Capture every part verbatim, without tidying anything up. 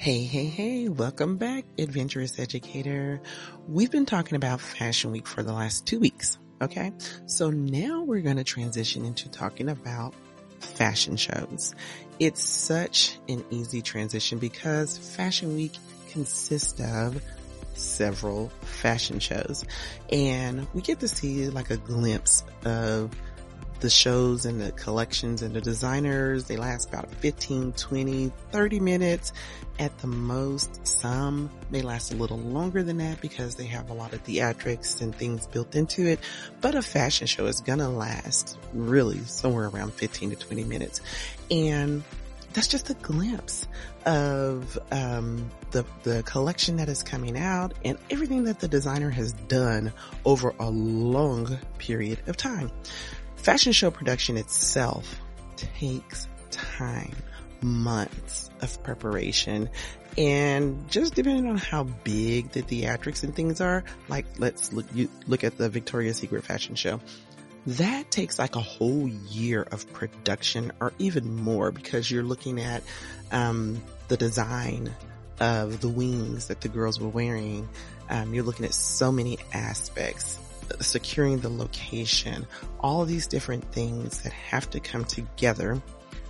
Hey, hey, hey, welcome back, Adventurous Educator. We've been talking about Fashion Week for the last two weeks, okay? So now we're going to transition into talking about fashion shows. It's such an easy transition because Fashion Week consists of several fashion shows, and we get to see like a glimpse of the shows and the collections and the designers. They last about fifteen, twenty, thirty minutes at the most. Some may last a little longer than that because they have a lot of theatrics and things built into it. But a fashion show is gonna last really somewhere around fifteen to twenty minutes. And that's just a glimpse of um, the the collection that is coming out and everything that the designer has done over a long period of time. Fashion show production itself takes time, months of preparation, and just depending on how big the theatrics and things are, like let's look, you look at the Victoria's Secret fashion show. That takes like a whole year of production or even more because you're looking at um, the design of the wings that the girls were wearing. Um, you're looking at so many aspects. Securing the location, all of these different things that have to come together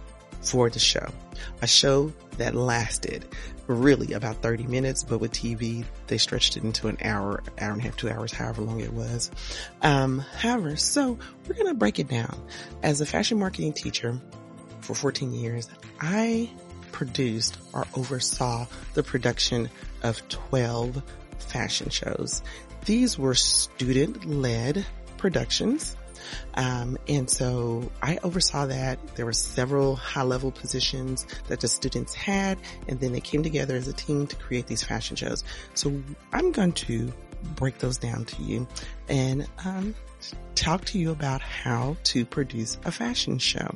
for the show. A show that lasted really about thirty minutes, but with T V, they stretched it into an hour, hour and a half, two hours, however long it was. Um, however, so we're going to break it down. As a fashion marketing teacher for fourteen years, I produced or oversaw the production of twelve fashion shows. These were student-led productions. Um, and so I oversaw that. There were several high-level positions that the students had, and then they came together as a team to create these fashion shows. So I'm going to break those down to you and um, talk to you about how to produce a fashion show.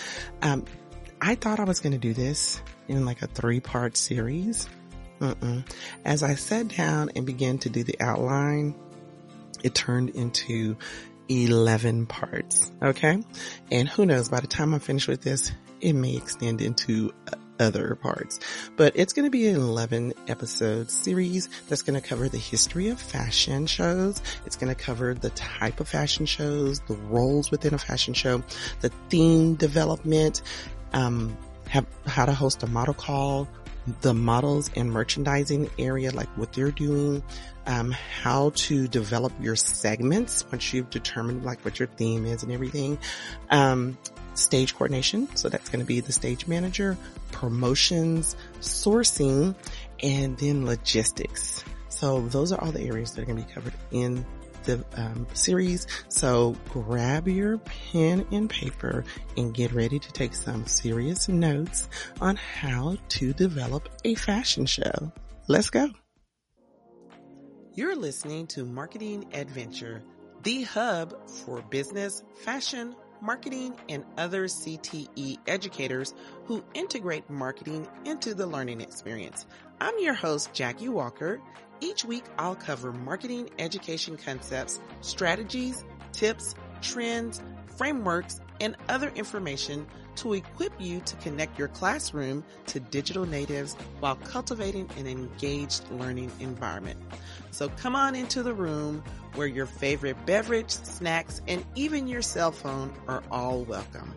Um, I thought I was going to do this in like a three-part series. Mm-mm. As I sat down and began to do the outline, it turned into eleven parts. Okay. And who knows, by the time I'm finished with this, it may extend into other parts, but it's going to be an eleven episode series that's going to cover the history of fashion shows. It's going to cover the type of fashion shows, the roles within a fashion show, the theme development, um, have, how to host a model call, the models and merchandising area, like what they're doing, um, how to develop your segments once you've determined like what your theme is and everything, um, stage coordination. So that's going to be the stage manager, promotions, sourcing, and then logistics. So those are all the areas that are going to be covered in the um, series. So grab your pen and paper and get ready to take some serious notes on how to develop a fashion show. Let's go. You're listening to Marketing Adventure, the hub for business, fashion, marketing, and other C T E educators who integrate marketing into the learning experience. I'm your host, Jackie Walker. Each week, I'll cover marketing education concepts, strategies, tips, trends, frameworks, and other information to equip you to connect your classroom to digital natives while cultivating an engaged learning environment. So come on into the room where your favorite beverage, snacks, and even your cell phone are all welcome.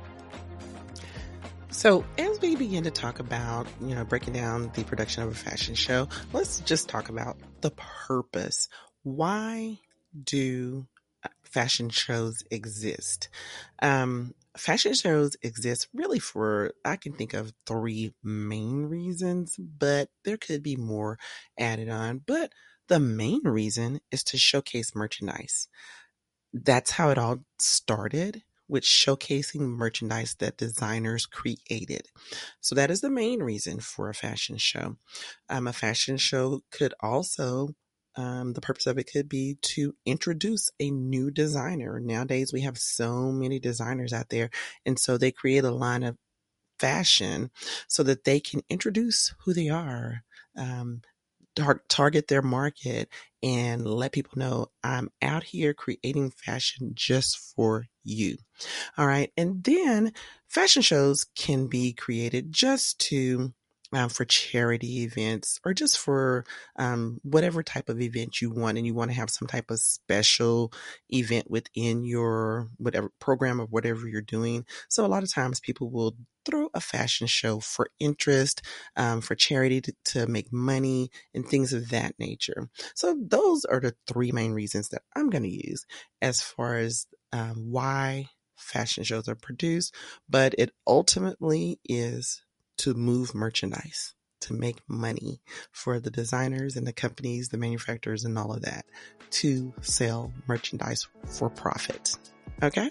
So as we begin to talk about, you know, breaking down the production of a fashion show, let's just talk about the purpose. Why do fashion shows exist? Um, fashion shows exist really for, I can think of three main reasons, but there could be more added on. But the main reason is to showcase merchandise. That's how it all started, with showcasing merchandise that designers created. So that is the main reason for a fashion show. Um, a fashion show could also, um, the purpose of it could be to introduce a new designer. Nowadays, we have so many designers out there, and so they create a line of fashion so that they can introduce who they are, um, tar- target their market, and let people know I'm out here creating fashion just for you. All right. And then fashion shows can be created just to um, for charity events or just for um, whatever type of event you want, and you want to have some type of special event within your whatever program or whatever you're doing. So a lot of times people will throw a fashion show for interest, um, for charity, to, to make money and things of that nature. So those are the three main reasons that I'm going to use as far as um, why fashion shows are produced, but it ultimately is to move merchandise, to make money for the designers and the companies, the manufacturers, and all of that, to sell merchandise for profit. Okay?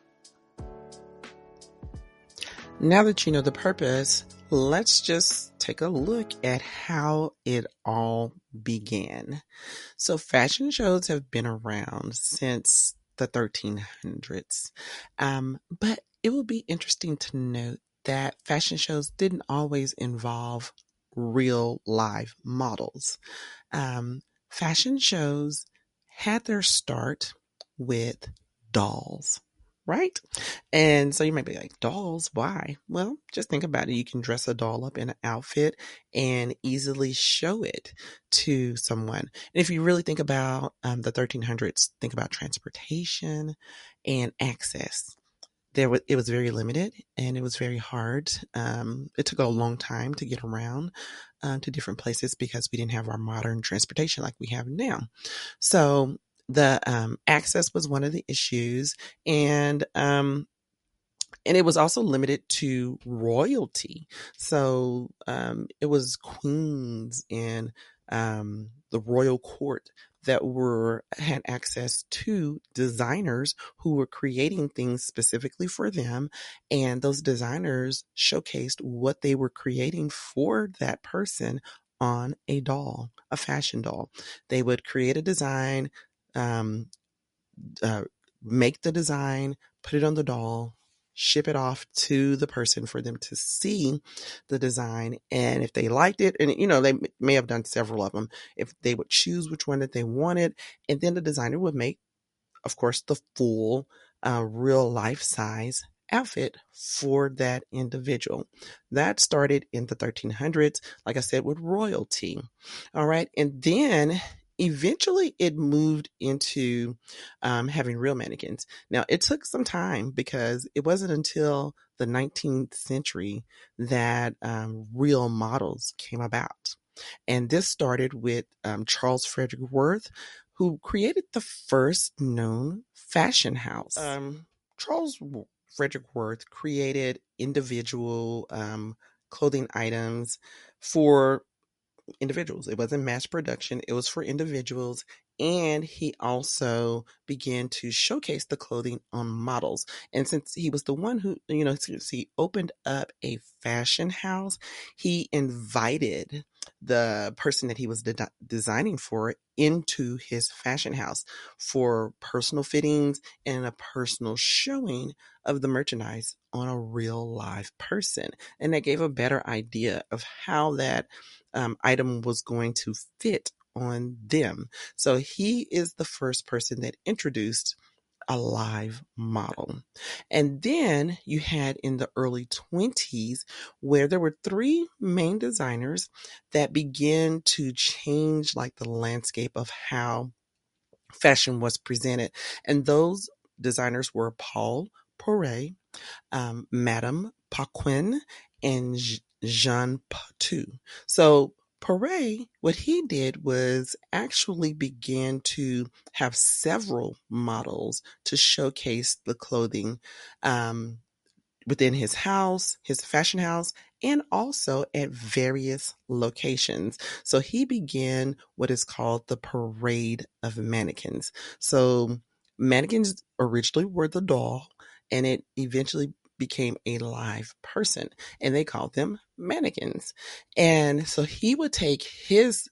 Now that you know the purpose, let's just take a look at how it all began. So fashion shows have been around since the thirteen hundreds. Um, but it will be interesting to note that fashion shows didn't always involve real live models. Um, fashion shows had their start with dolls, right? And so you might be like, dolls, why? Well, just think about it. You can dress a doll up in an outfit and easily show it to someone. And if you really think about um, the thirteen hundreds, think about transportation and access. There was, it was very limited and it was very hard. Um, it took a long time to get around um, to different places because we didn't have our modern transportation like we have now. So the um, access was one of the issues, and um, and it was also limited to royalty. So um, it was queens and um, the royal court that were had access to designers who were creating things specifically for them, and those designers showcased what they were creating for that person on a doll, a fashion doll. They would create a design, um, uh, make the design, put it on the doll, ship it off to the person for them to see the design. And if they liked it, and you know, they may have done several of them, if they would choose which one that they wanted, and then the designer would make, of course, the full uh, real life size outfit for that individual. That started in the thirteen hundreds, like I said, with royalty. All right. And then eventually it moved into um, having real mannequins. Now, it took some time because it wasn't until the nineteenth century that um, real models came about. And this started with um, Charles Frederick Worth, who created the first known fashion house. Um, Charles Frederick Worth created individual um, clothing items for individuals. It wasn't mass production, it was for individuals. And he also began to showcase the clothing on models. And since he was the one who, you know, since he opened up a fashion house, he invited the person that he was de- designing for into his fashion house for personal fittings and a personal showing of the merchandise on a real live person. And that gave a better idea of how that um, item was going to fit on them. So he is the first person that introduced a live model. And then you had in the early twenties where there were three main designers that began to change like the landscape of how fashion was presented. And those designers were Paul Poiret, um, Madame Paquin, and Jean Patou. So Poiret, what he did was actually began to have several models to showcase the clothing um, within his house, his fashion house, and also at various locations. So he began what is called the Parade of Mannequins. So mannequins originally were the doll, and it eventually became a live person, and they called them mannequins. And so he would take his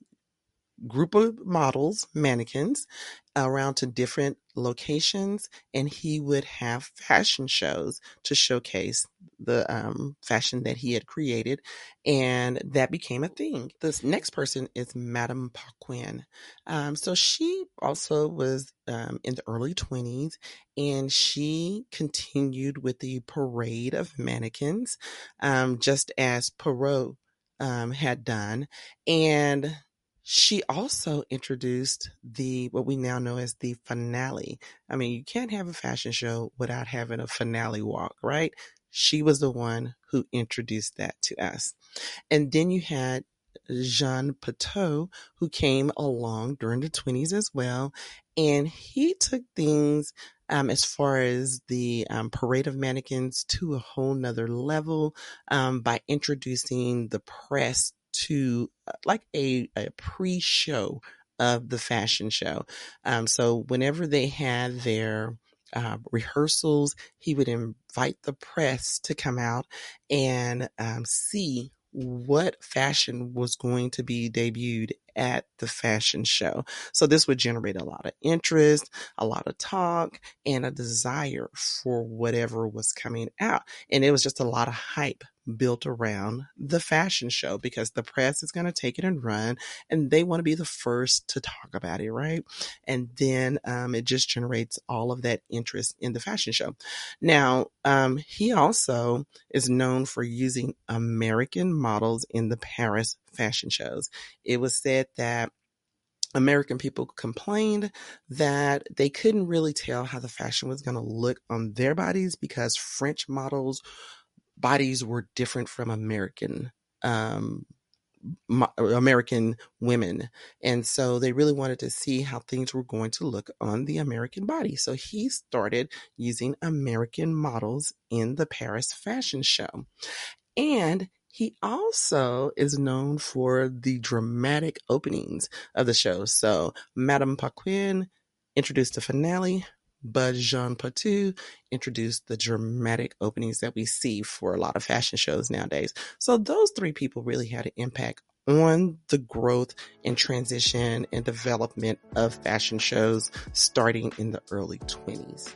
group of models, mannequins, around to different locations, and he would have fashion shows to showcase the um, fashion that he had created, and that became a thing. This next person is Madame Paquin. Um, so she also was um, in the early twenties, and she continued with the Parade of Mannequins, um, just as Perot um, had done. And she also introduced the what we now know as the finale. I mean, you can't have a fashion show without having a finale walk, right? She was the one who introduced that to us. And then you had Jean Pateau, who came along during the twenties as well. And he took things um, as far as the um, parade of mannequins to a whole nother level um, by introducing the press to uh, like a, a pre-show of the fashion show. Um, so whenever they had their uh, rehearsals, he would invite the press to come out and um, see what fashion was going to be debuted at the fashion show. So this would generate a lot of interest, a lot of talk, and a desire for whatever was coming out. And it was just a lot of hype built around the fashion show because the press is going to take it and run and they want to be the first to talk about it, right? And then um, it just generates all of that interest in the fashion show. Now, um, he also is known for using American models in the Paris fashion shows. It was said that American people complained that they couldn't really tell how the fashion was going to look on their bodies because French models' bodies were different from American um, American women. And so they really wanted to see how things were going to look on the American body. So he started using American models in the Paris fashion show. And he also is known for the dramatic openings of the show. So Madame Paquin introduced the finale, but Jean Pateau introduced the dramatic openings that we see for a lot of fashion shows nowadays. So those three people really had an impact on the growth and transition and development of fashion shows starting in the early twenties.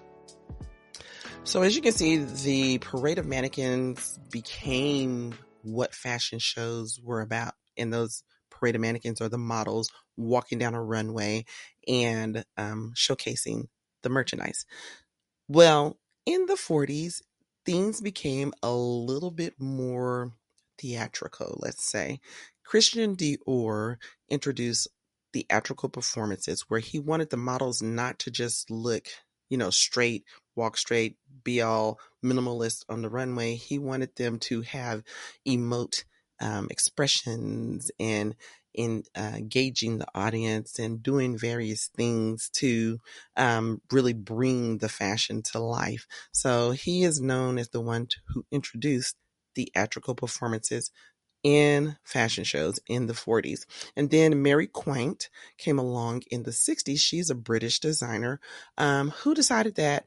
So as you can see, the parade of mannequins became what fashion shows were about. And those parade of mannequins are the models walking down a runway and um, showcasing the merchandise. Well, in the forties, things became a little bit more theatrical, let's say. Christian Dior introduced theatrical performances where he wanted the models not to just look, you know, straight, walk straight, be all minimalist on the runway. He wanted them to have emote um, expressions and in uh, engaging the audience and doing various things to um, really bring the fashion to life. So he is known as the one who introduced theatrical performances in fashion shows in the forties. And then Mary Quant came along in the sixties. She's a British designer um, who decided that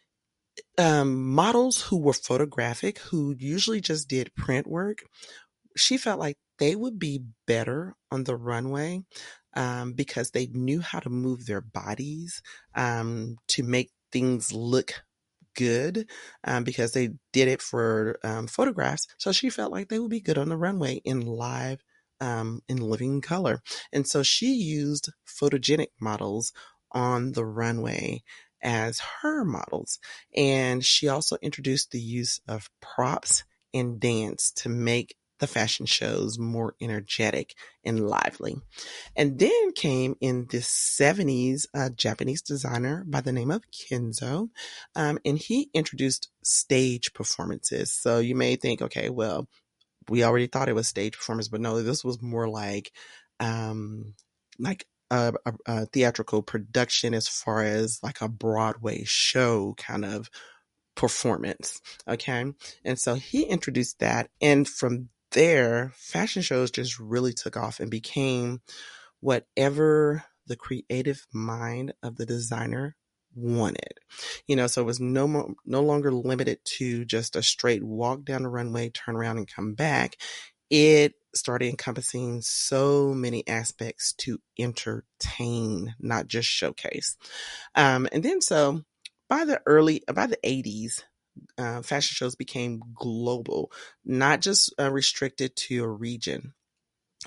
um, models who were photographic, who usually just did print work, she felt like they would be better on the runway um, because they knew how to move their bodies um, to make things look good um, because they did it for um, photographs. So she felt like they would be good on the runway in live, um, in living color. And so she used photogenic models on the runway as her models. And she also introduced the use of props and dance to make the fashion shows more energetic and lively. And then came in the seventies a Japanese designer by the name of Kenzo, um, and he introduced stage performances. So you may think, okay, well, we already thought it was stage performance, but no, this was more like, um, like a, a, a theatrical production as far as like a Broadway show kind of performance. Okay. And so he introduced that. And from there, fashion shows just really took off and became whatever the creative mind of the designer wanted. You know, so it was no more, no longer limited to just a straight walk down the runway, turn around and come back. It started encompassing so many aspects to entertain, not just showcase. Um, and then so by the early, by the eighties, uh, fashion shows became global, not just uh, restricted to a region. And with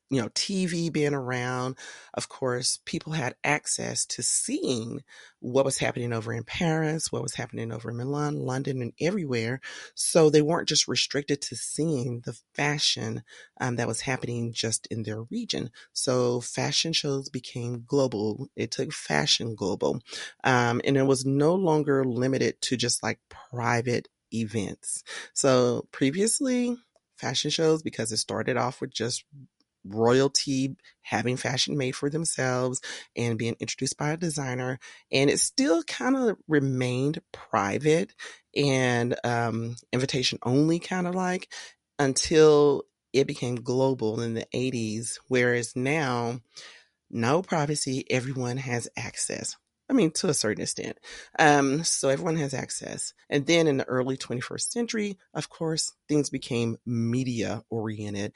you know, T V being around, of course, people had access to seeing what was happening over in Paris, what was happening over in Milan, London, and everywhere. So they weren't just restricted to seeing the fashion um, that was happening just in their region. So fashion shows became global. It took fashion global. Um, and it was no longer limited to just like private events. So previously, fashion shows, because it started off with just royalty having fashion made for themselves and being introduced by a designer, and it still kind of remained private and um, invitation only, kind of like, until it became global in the eighties, whereas now no privacy, everyone has access. I mean, to a certain extent. Um, so everyone has access. And then in the early twenty-first century, of course, things became media oriented.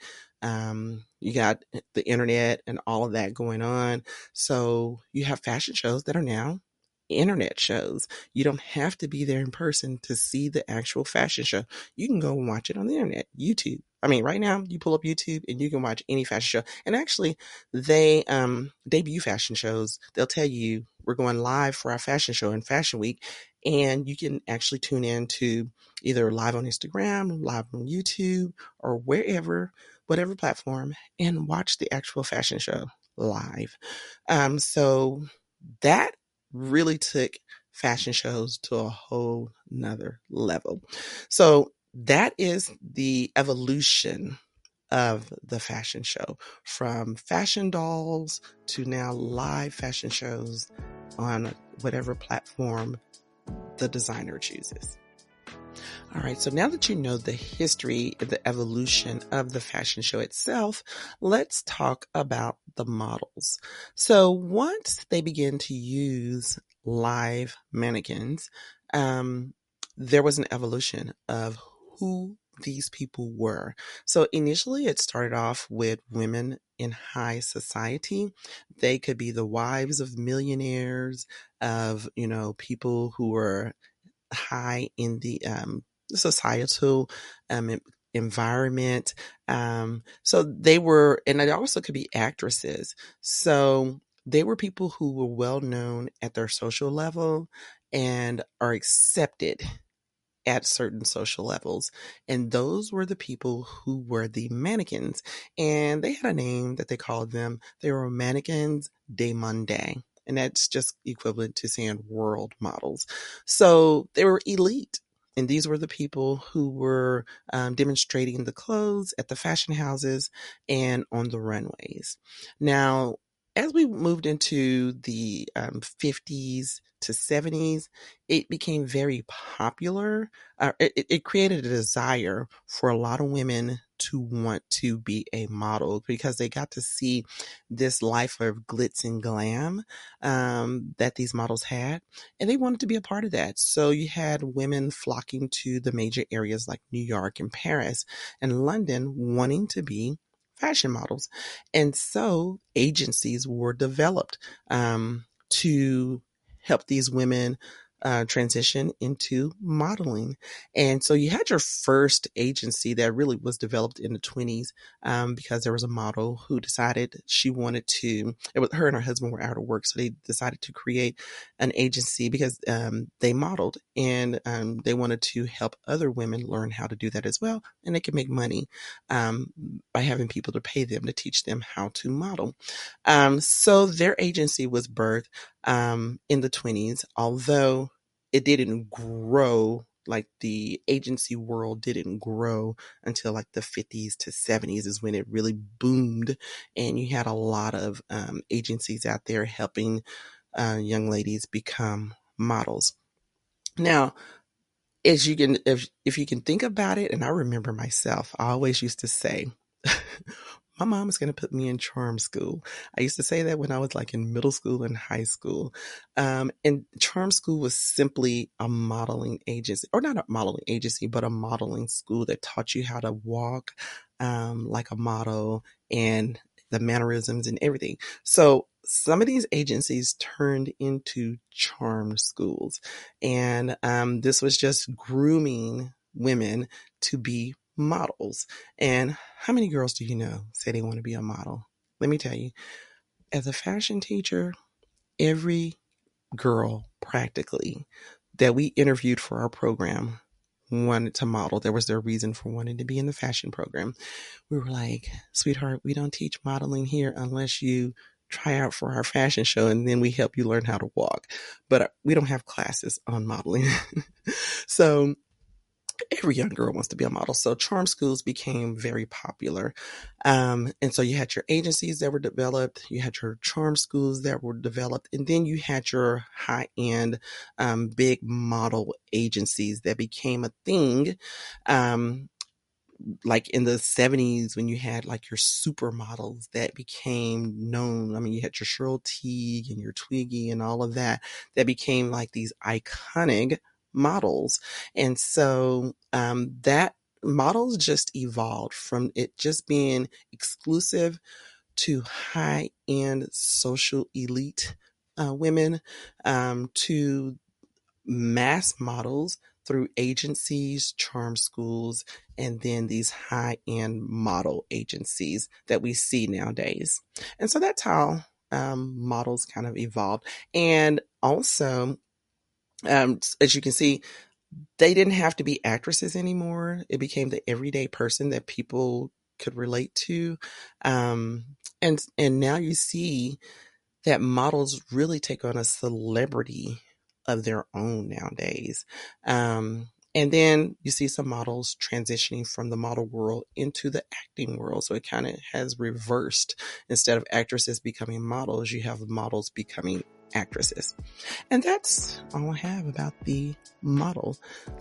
Um, you got the internet and all of that going on. So you have fashion shows that are now internet shows. You don't have to be there in person to see the actual fashion show. You can go and watch it on the internet, YouTube. I mean, right now you pull up YouTube and you can watch any fashion show. And actually, they um, debut fashion shows. They'll tell you we're going live for our fashion show in Fashion Week, and you can actually tune in to either live on Instagram, live on YouTube, or wherever, whatever platform, and watch the actual fashion show live. Um, so that really took fashion shows to a whole nother level. So that is the evolution of the fashion show, from fashion dolls to now live fashion shows on whatever platform the designer chooses. All right, so now that you know the history, the evolution of the fashion show itself, let's talk about the models. So once they begin to use live mannequins, um, there was an evolution of who these people were. So initially it started off with women in high society. They could be the wives of millionaires, of, you know, people who were high in the um, societal um, environment. Um, so they were, and it also could be actresses. So they were people who were well known at their social level and are accepted at certain social levels. And those were the people who were the mannequins. And they had a name that they called them. They were mannequins de monde. And that's just equivalent to saying world models. So they were elite. And these were the people who were um, demonstrating the clothes at the fashion houses and on the runways. Now, as we moved into the um, fifties to seventies, it became very popular. Uh, it, it created a desire for a lot of women to want to be a model because they got to see this life of glitz and glam um, that these models had, and they wanted to be a part of that. So you had women flocking to the major areas like New York and Paris and London wanting to be fashion models. And so agencies were developed um, to help these women uh, transition into modeling. And so you had your first agency that really was developed in the twenties um, because there was a model who decided she wanted to, it was her and her husband were out of work. So they decided to create an agency because um, they modeled, and um, they wanted to help other women learn how to do that as well. And they could make money um, by having people to pay them to teach them how to model. Um, so their agency was birthed um, in the twenties, although it didn't grow, like the agency world didn't grow until like the fifties to seventies is when it really boomed. And you had a lot of um, agencies out there helping uh, young ladies become models. Now, as you can, if, if you can think about it, and I remember myself, I always used to say, my mom is going to put me in charm school. I used to say that when I was like in middle school and high school. Um, and charm school was simply a modeling agency, or not a modeling agency, but a modeling school that taught you how to walk um, like a model and the mannerisms and everything. So some of these agencies turned into charm schools. And um, this was just grooming women to be models. And how many girls do you know say they want to be a model? Let me tell you, as a fashion teacher, every girl practically that we interviewed for our program wanted to model. There was their reason for wanting to be in the fashion program. We were like, sweetheart, we don't teach modeling here unless you try out for our fashion show and then we help you learn how to walk. But we don't have classes on modeling. So every young girl wants to be a model. So charm schools became very popular. Um, and so you had your agencies that were developed, you had your charm schools that were developed, and then you had your high-end, um, big model agencies that became a thing. Um, like in the seventies when you had like your supermodels that became known. I mean, you had your Cheryl Teague and your Twiggy and all of that, that became like these iconic models. And so, um, that models just evolved from it just being exclusive to high-end social elite, uh, women, um, to mass models through agencies, charm schools, and then these high-end model agencies that we see nowadays. And so that's how um, models kind of evolved. And also, um, as you can see, they didn't have to be actresses anymore. It became the everyday person that people could relate to. Um, and and now you see that models really take on a celebrity of their own nowadays. Um, and then you see some models transitioning from the model world into the acting world. So it kind of has reversed. Instead of actresses becoming models, you have models becoming actresses. And that's all I have about the model.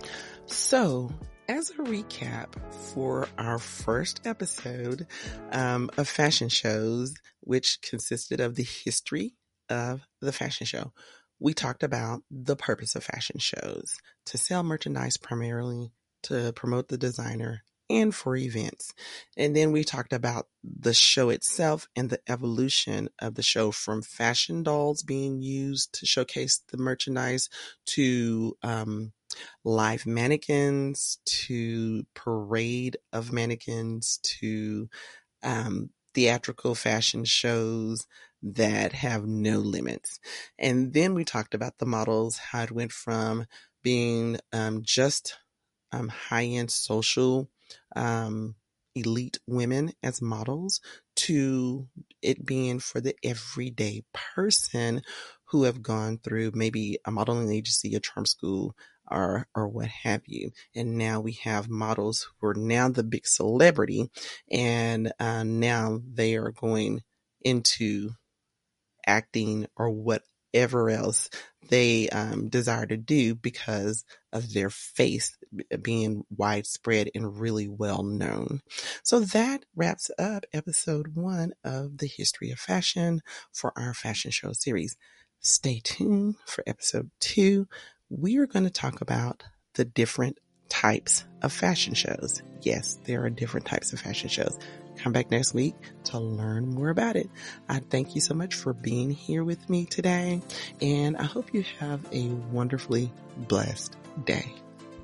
So as a recap for our first episode um, of fashion shows, which consisted of the history of the fashion show, we talked about the purpose of fashion shows: to sell merchandise primarily, to promote the designer, and for events. And then we talked about the show itself and the evolution of the show, from fashion dolls being used to showcase the merchandise to um, live mannequins, to parade of mannequins, to um, theatrical fashion shows that have no limits. And then we talked about the models, how it went from being um, just um, high-end social um, elite women as models to it being for the everyday person who have gone through maybe a modeling agency, a charm school, or or what have you. And now we have models who are now the big celebrity, and uh, now they are going into acting or whatever else they um, desire to do because of their face being widespread and really well known. So that wraps up episode one of the History of Fashion for our fashion show series. Stay tuned for episode two. We are going to talk about the different types of fashion shows. Yes, there are different types of fashion shows. Come back next week to learn more about it. I thank you so much for being here with me today, and I hope you have a wonderfully blessed day.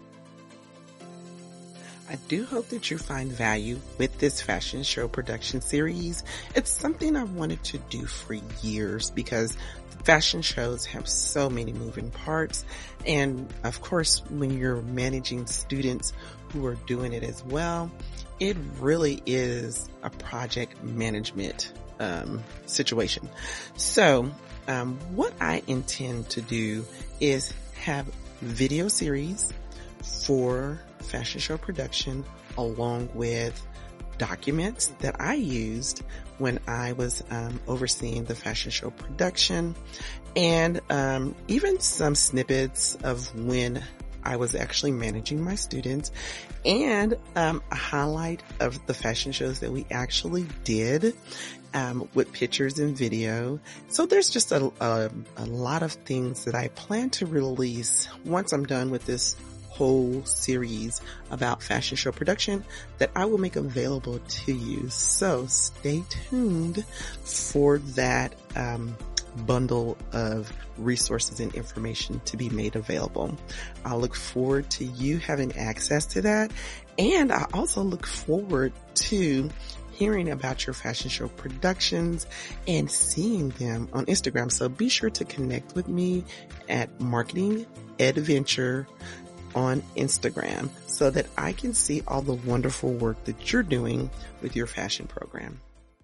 I do hope that you find value with this fashion show production series. It's something I've wanted to do for years because fashion shows have so many moving parts. And of course, when you're managing students who are doing it as well, it really is a project management um, situation. So um, what I intend to do is have video series for fashion show production, along with documents that I used when I was um, overseeing the fashion show production, and um, even some snippets of when I was actually managing my students, and um, a highlight of the fashion shows that we actually did um, with pictures and video. So there's just a, a, a lot of things that I plan to release once I'm done with this whole series about fashion show production that I will make available to you. So stay tuned for that um, bundle of resources and information to be made available. I look forward to you having access to that. And I also look forward to hearing about your fashion show productions and seeing them on Instagram. So be sure to connect with me at Marketing Adventure on Instagram so that I can see all the wonderful work that you're doing with your fashion program.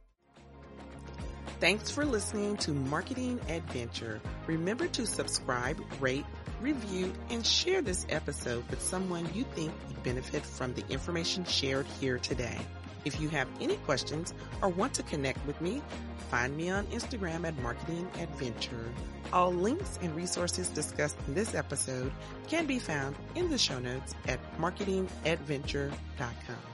Thanks for listening to Marketing Adventure. Remember to subscribe, rate, review, and share this episode with someone you think would benefit from the information shared here today. If you have any questions or want to connect with me, find me on Instagram at Marketing Adventure. All links and resources discussed in this episode can be found in the show notes at marketing adventure dot com.